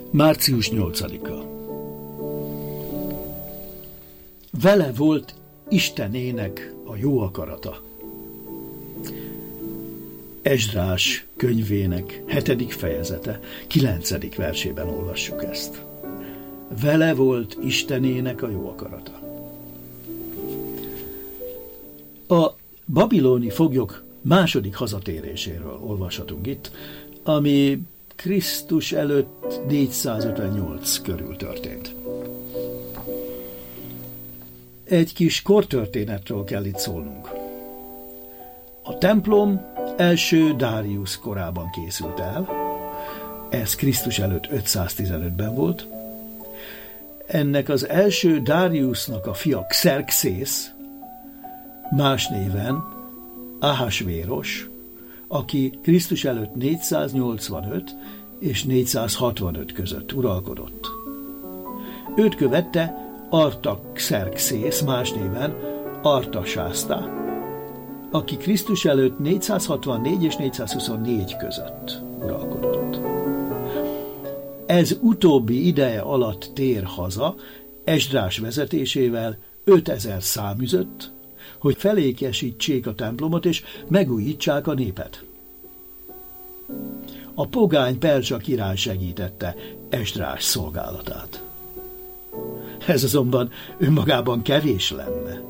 Március 8-a. Vele volt Istenének a jó akarata. Esdrás könyvének 7. fejezete, 9. versében olvassuk ezt. Vele volt Istenének a jó akarata. A babiloni foglyok második hazatéréséről olvashatunk itt, ami Krisztus előtt 458 körül történt. Egy kis kortörténetről kell itt szólnunk. A templom első Dáriusz korában készült el, ez Krisztus előtt 515-ben volt. Ennek az első Dáriusznak a fia Xerxész, más néven Ahasvéros, aki Krisztus előtt 485 és 465 között uralkodott. Őt követte Artaxerxész, más néven Artasászta, aki Krisztus előtt 464 és 424 között uralkodott. Ez utóbbi ideje alatt tér haza Esdrás vezetésével 5000 számüzött, hogy felékesítsék a templomot és megújítsák a népet. A pogány Perzsa király segítette Esdrás szolgálatát. Ez azonban önmagában kevés lenne.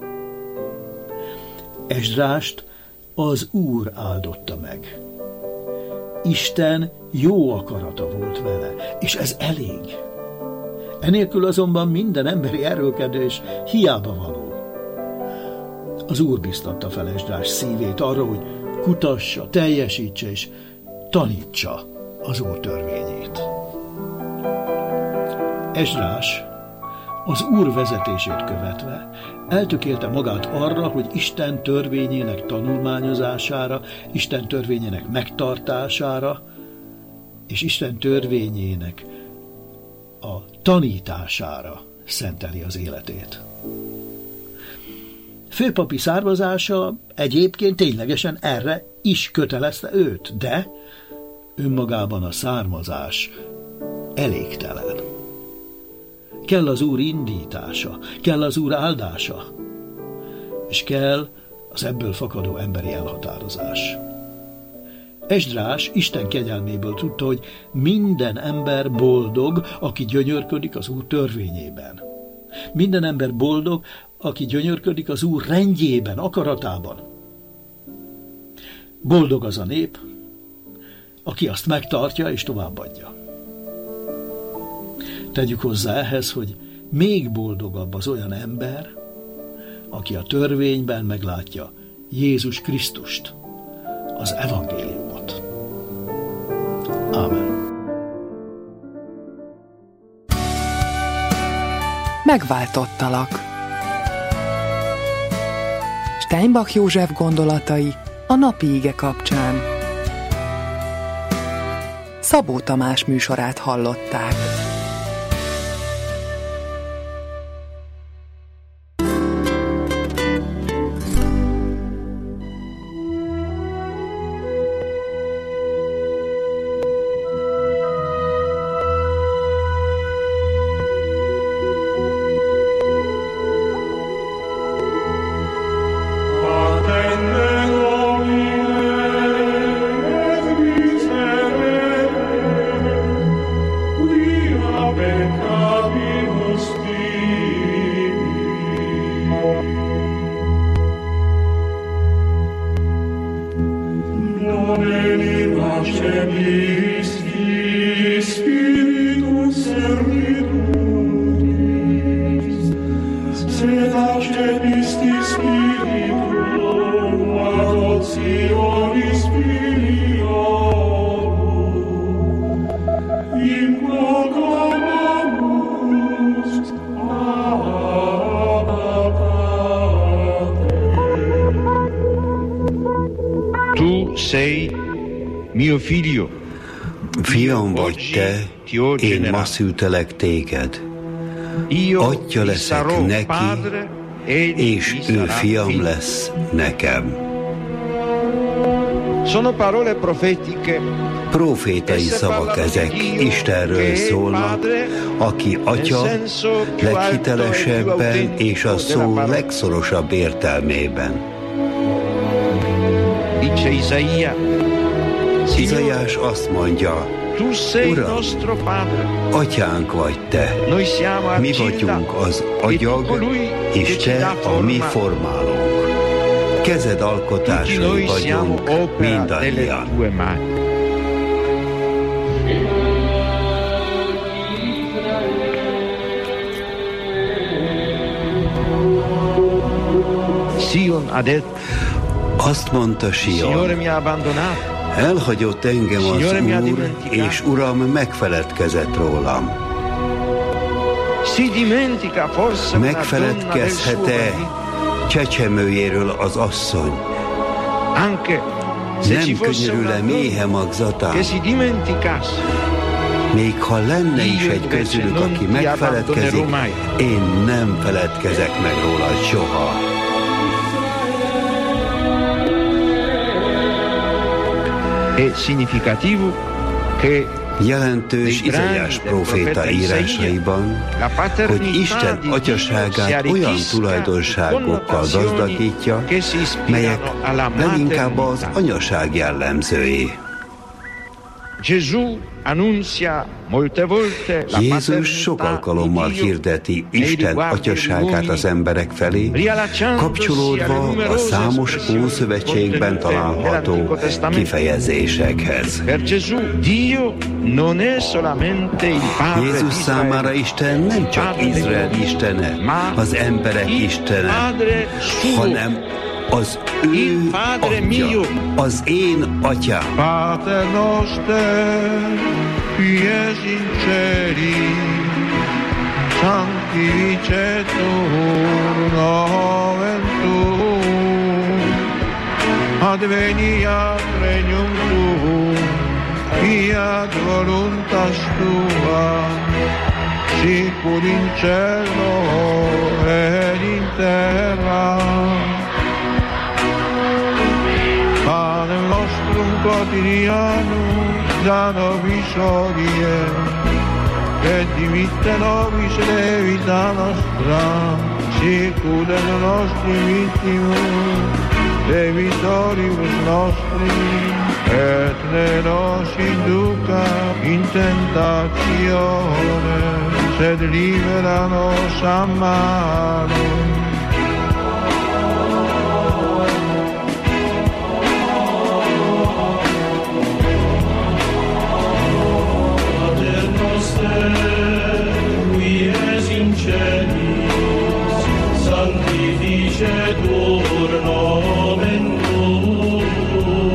Esdrást az Úr áldotta meg. Isten jó akarata volt vele, és ez elég. Enélkül azonban minden emberi erőlkedés hiába való. Az Úr biztatta fel Esdrás szívét arra, hogy kutassa, teljesítse és tanítsa az Úr törvényét. Esdrás az Úr vezetését követve eltökélte magát arra, hogy Isten törvényének tanulmányozására, Isten törvényének megtartására és Isten törvényének a tanítására szenteli az életét. Főpapi származása egyébként ténylegesen erre is kötelezte őt, de önmagában a származás elégtelen. Kell az Úr indítása, kell az Úr áldása, és kell az ebből fakadó emberi elhatározás. Esdrás Isten kegyelméből tudta, hogy minden ember boldog, aki gyönyörködik az Úr törvényében. Minden ember boldog, aki gyönyörködik az Úr rendjében, akaratában. Boldog az a nép, aki azt megtartja és továbbadja. Tegyük hozzá ehhez, hogy még boldogabb az olyan ember, aki a törvényben meglátja Jézus Krisztust, az evangéliumot. Ámen. Megváltottalak. Steinbach József gondolatai a napi ige kapcsán. Szabó Tamás műsorát hallották. Tu sei mio figlio. Fiam vagy te, én ma szültelek téged. Atya leszek neki, és ő fiam lesz nekem. Sono parole profetiche Profétai szavak ezek, Istenről szólnak, aki Atya leghitelesebben és a szó legszorosabb értelmében. Izaiás azt mondja, Uram, Atyánk vagy Te, mi vagyunk az agyag, és Te a mi formálónk. Kezed alkotásai vagyunk mindannyian. Azt mondta Sion, elhagyott engem az Úr, és Uram megfeledkezett rólam. Megfeledkezhet-e csecsemőjéről az asszony? Nem könyörül-e méhe magzatán? Még ha lenne is egy közülük, aki megfeledkezik, én nem feledkezek meg róla soha. Jelentős Izaiás próféta írásaiban, hogy Isten atyaságát olyan tulajdonságokkal gazdagítja, melyek leginkább az anyaság jellemzői. Jézus sok alkalommal hirdeti Isten atyaságát az emberek felé, kapcsolódva a számos Ószövetségben található kifejezésekhez. Jézus számára Isten nem csak Izrael istene, az emberek istene, hanem az ő Atya, az én Atyám. Pater noster, qui es in celi, sanctificetur nomen tuum, adveniat regnum tuum, fiat voluntas tua, sicur in cielo et in terra. Panem nostrum quotidianum da nobis hodie, et dimitte nobis debita nostra, sicur et nostri victimus debitoribus nostris, et ne nos induca in tentatione, sed libera nos a malo. Qui es in celis, sanctificetur nomen tuum,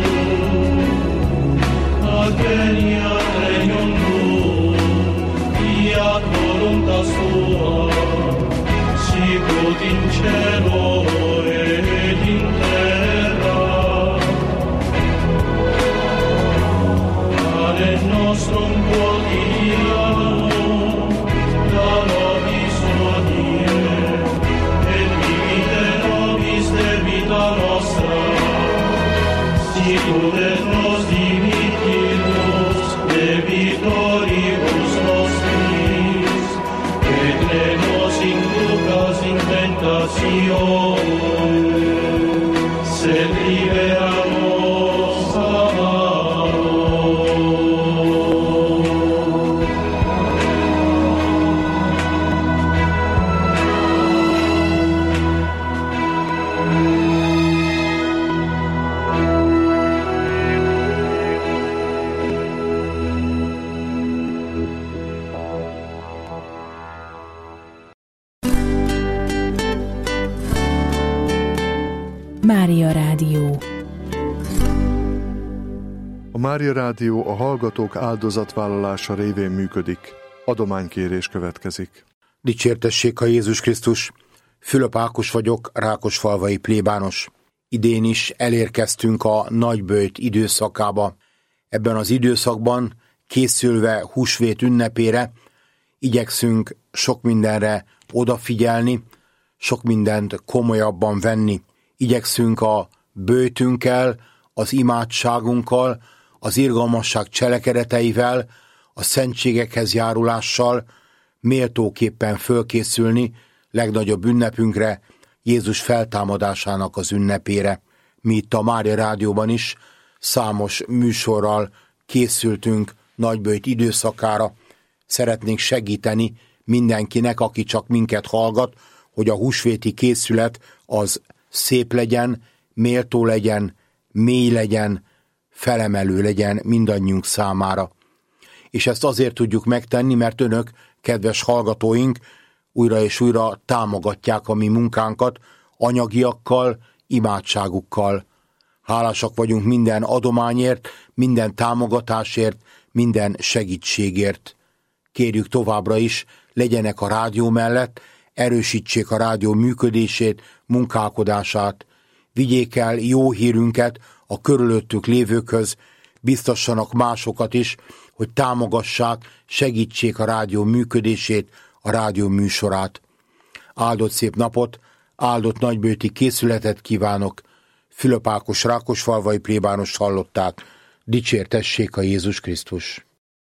adveniat regnum tuum, fiat voluntas tua, sicut in cielo et in terra. Panem nostrum quotidianum da nobis hodie, et dimitte nobis debita nostra, sicur et nos dimittimus debitoribus nostris, et ne nos inducas in tentatione, sed libera nos a malo. Mária Rádió. A Mária Rádió a hallgatók áldozatvállalása révén működik. Adománykérés következik. Dicsértessék a Jézus Krisztus! Fülöp Ákos vagyok, Rákosfalvai plébános. Idén is elérkeztünk a nagyböjt időszakába. Ebben az időszakban, készülve húsvét ünnepére, igyekszünk sok mindenre odafigyelni, sok mindent komolyabban venni. Igyekszünk a böjtünkkel, az imádságunkkal, az irgalmasság cselekedeteivel, a szentségekhez járulással méltóképpen fölkészülni legnagyobb ünnepünkre, Jézus feltámadásának az ünnepére. Mi itt a Mária Rádióban is számos műsorral készültünk nagyböjt időszakára. Szeretnénk segíteni mindenkinek, aki csak minket hallgat, hogy a húsvéti készület az szép legyen, méltó legyen, mély legyen, felemelő legyen mindannyiunk számára. És ezt azért tudjuk megtenni, mert önök, kedves hallgatóink, újra és újra támogatják a mi munkánkat anyagiakkal, imádságukkal. Hálásak vagyunk minden adományért, minden támogatásért, minden segítségért. Kérjük továbbra is, legyenek a rádió mellett, erősítsék a rádió működését, munkálkodását, vigyék el jó hírünket a körülöttük lévőkhöz, biztassanak másokat is, hogy támogassák, segítsék a rádió működését, a rádió műsorát. Áldott szép napot, áldott nagyböjti készületet kívánok. Fülöp Ákos rákosfalvai plébánost hallották. Dicsértessék a Jézus Krisztus!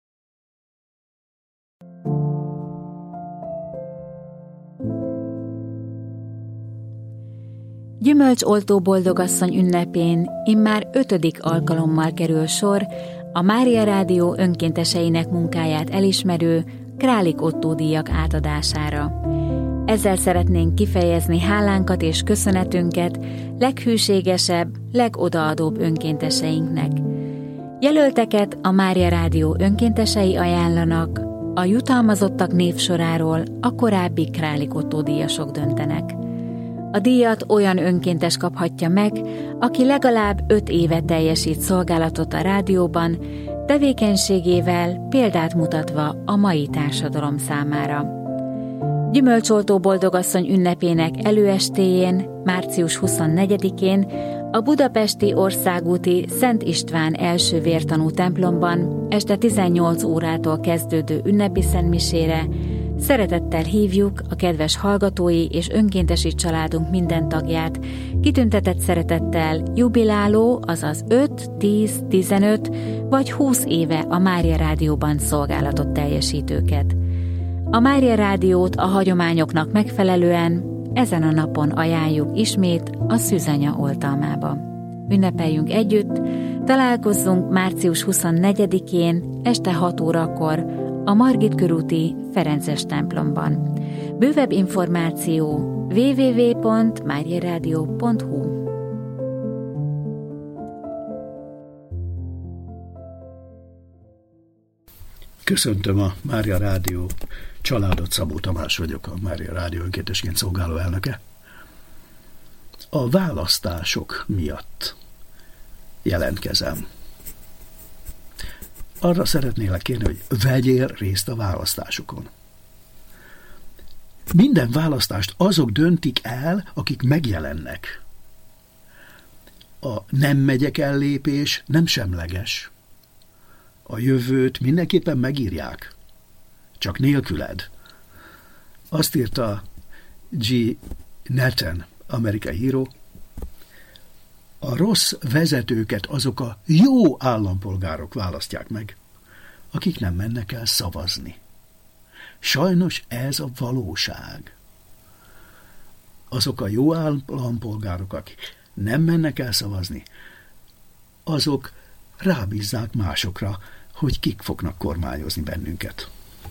Gyümölcsoltó boldogasszony ünnepén immár 5. alkalommal kerül sor a Mária Rádió önkénteseinek munkáját elismerő Králik Ottó díjak átadására. Ezzel szeretnénk kifejezni hálánkat és köszönetünket leghűségesebb, legodaadóbb önkénteseinknek. Jelölteket a Mária Rádió önkéntesei ajánlanak, a jutalmazottak névsoráról a korábbi Králik Ottó díjasok döntenek. A díjat olyan önkéntes kaphatja meg, aki legalább 5 éve teljesít szolgálatot a rádióban, tevékenységével példát mutatva a mai társadalom számára. Gyümölcsoltó boldogasszony ünnepének előestéjén, március 24-én a budapesti országúti Szent István első vértanú templomban este 18 órától kezdődő ünnepi szentmisére szeretettel hívjuk a kedves hallgatói és önkéntesi családunk minden tagját, kitüntetett szeretettel jubiláló, azaz 5, 10, 15 vagy 20 éve a Mária Rádióban szolgálatot teljesítőket. A Mária Rádiót a hagyományoknak megfelelően ezen a napon ajánljuk ismét a Szűzanya oltalmába. Ünnepeljünk együtt, találkozzunk március 24-én este 6 órakor a Margit körúti Ferences templomban. Bővebb információ www.mariaradio.hu. Köszöntöm a Mária Rádió családot, Szabó Tamás vagyok, a Mária Rádió önkéntesként szolgáló elnöke. A választások miatt jelentkezem. Arra szeretnélek kérni, hogy vegyél részt a választásokon. Minden választást azok döntik el, akik megjelennek. A nem megyek el lépés nem semleges. A jövőt mindenképpen megírják, csak nélküled. Azt írta G. Nathan, amerikai író, a rossz vezetőket azok a jó állampolgárok választják meg, akik nem mennek el szavazni. Sajnos ez a valóság. Azok a jó állampolgárok, akik nem mennek el szavazni, azok rábízzák másokra, hogy kik fognak kormányozni bennünket.